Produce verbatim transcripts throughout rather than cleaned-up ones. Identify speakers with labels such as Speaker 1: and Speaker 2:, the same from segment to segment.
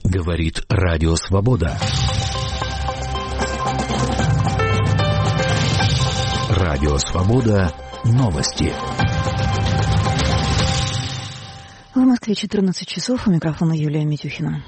Speaker 1: Говорит Радио Свобода. Радио Свобода. Новости.
Speaker 2: В Москве четырнадцать часов. У микрофона Юлия Митюхина.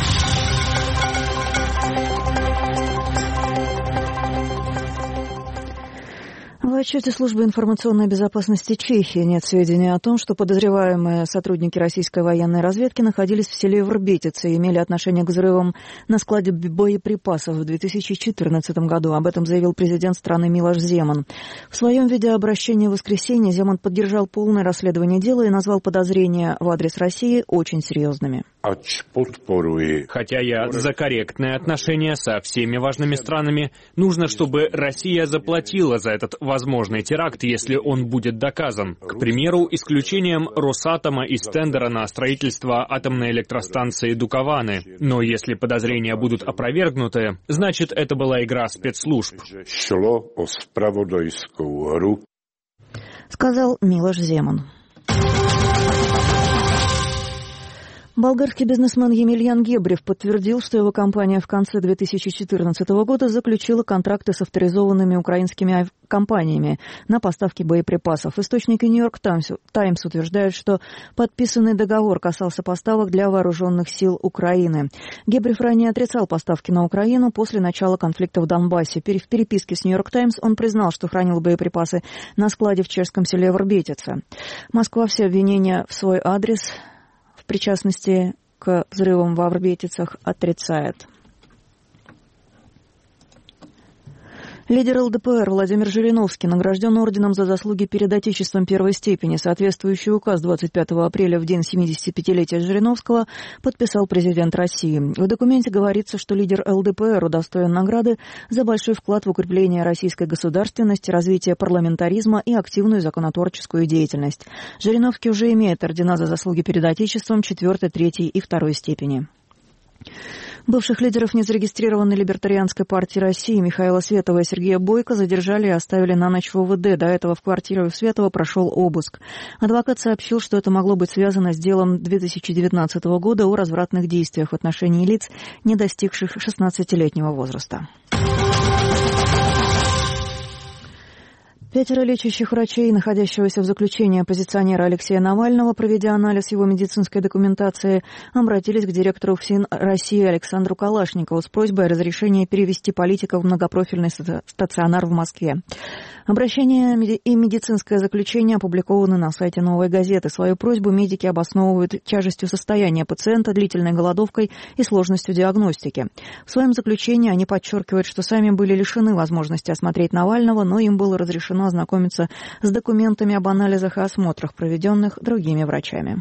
Speaker 2: В отчете Службы информационной безопасности Чехии нет сведений о том, что подозреваемые сотрудники российской военной разведки находились в селе Врбетице и имели отношение к взрывам на складе боеприпасов в две тысячи четырнадцатом году. Об этом заявил президент страны Милош Земан. В своем видеообращении в воскресенье Земан поддержал полное расследование дела и назвал подозрения в адрес России очень серьезными.
Speaker 3: Хотя я за корректное отношение со всеми важными странами, нужно, чтобы Россия заплатила за этот возможный теракт, если он будет доказан. К примеру, исключением Росатома из тендера на строительство атомной электростанции Дукованы. Но если подозрения будут опровергнуты, значит, это была игра спецслужб.
Speaker 2: Сказал Милош Земан. Болгарский бизнесмен Емельян Гебрев подтвердил, что его компания в конце две тысячи четырнадцатого года заключила контракты с авторизованными украинскими компаниями на поставки боеприпасов. Источники «Нью-Йорк Таймс» утверждают, что подписанный договор касался поставок для вооруженных сил Украины. Гебрев ранее отрицал поставки на Украину после начала конфликта в Донбассе. В переписке с «Нью-Йорк Таймс» он признал, что хранил боеприпасы на складе в чешском селе Врбетице. Москва все обвинения в свой адрес в причастности к взрывам во Врбетицах отрицает. Лидер эл дэ пэ эр Владимир Жириновский награжден орденом за заслуги перед Отечеством первой степени. Соответствующий указ двадцать пятого апреля в день семидесятипятилетия Жириновского подписал президент России. В документе говорится, что лидер эл дэ пэ эр удостоен награды за большой вклад в укрепление российской государственности, развитие парламентаризма и активную законотворческую деятельность. Жириновский уже имеет ордена за заслуги перед Отечеством четвертой, третьей и второй степени. Бывших лидеров незарегистрированной либертарианской партии России Михаила Светова и Сергея Бойко задержали и оставили на ночь в о вэ дэ. До этого в квартире у Светова прошел обыск. Адвокат сообщил, что это могло быть связано с делом две тысячи девятнадцатого года о развратных действиях в отношении лиц, не достигших шестнадцатилетнего возраста. Пятеро лечащих врачей, находящегося в заключении оппозиционера Алексея Навального, проведя анализ его медицинской документации, обратились к директору ФСИН России Александру Калашникову с просьбой о разрешении перевести политика в многопрофильный стационар в Москве. Обращение и медицинское заключение опубликованы на сайте «Новой газеты». Свою просьбу медики обосновывают тяжестью состояния пациента, длительной голодовкой и сложностью диагностики. В своем заключении они подчеркивают, что сами были лишены возможности осмотреть Навального, но им было разрешено ознакомиться с документами об анализах и осмотрах, проведенных другими врачами.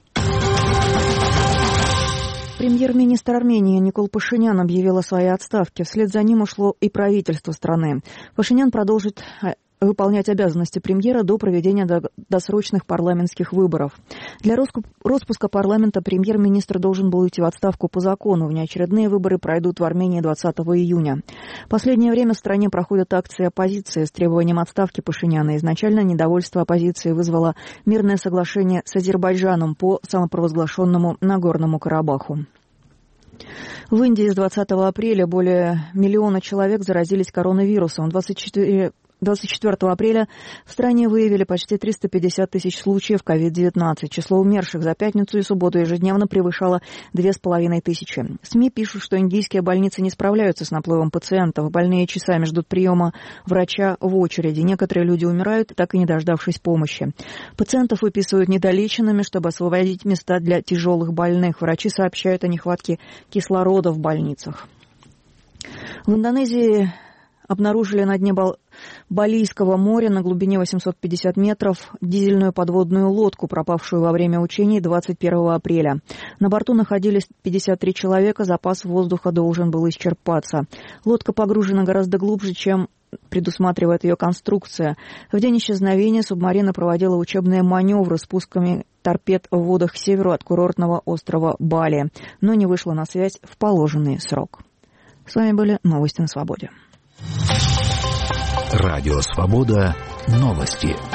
Speaker 2: Премьер-министр Армении Никол Пашинян объявил о своей отставке. Вслед за ним ушло и правительство страны. Пашинян продолжит выполнять обязанности премьера до проведения досрочных парламентских выборов. Для распуска парламента премьер-министр должен был идти в отставку по закону. Внеочередные выборы пройдут в Армении двадцатого июня. В последнее время в стране проходят акции оппозиции с требованием отставки Пашиняна. Изначально недовольство оппозиции вызвало мирное соглашение с Азербайджаном по самопровозглашенному Нагорному Карабаху. В Индии с двадцатого апреля более миллиона человек заразились коронавирусом. двадцать четвёртого апреля в стране выявили почти триста пятьдесят тысяч случаев ковид девятнадцать. Число умерших за пятницу и субботу ежедневно превышало две с половиной тысячи. СМИ пишут, что индийские больницы не справляются с наплывом пациентов. Больные часами ждут приема врача в очереди. Некоторые люди умирают, так и не дождавшись помощи. Пациентов выписывают недолеченными, чтобы освободить места для тяжелых больных. Врачи сообщают о нехватке кислорода в больницах. В Индонезии обнаружили на дне Бал... Балийского моря на глубине восемьсот пятьдесят метров дизельную подводную лодку, пропавшую во время учений двадцать первого апреля. На борту находились пятьдесят три человека, запас воздуха должен был исчерпаться. Лодка погружена гораздо глубже, чем предусматривает ее конструкция. В день исчезновения субмарина проводила учебные маневры с пусками торпед в водах к северу от курортного острова Бали, но не вышла на связь в положенный срок. С вами были новости на свободе.
Speaker 1: Радио Свобода. Новости.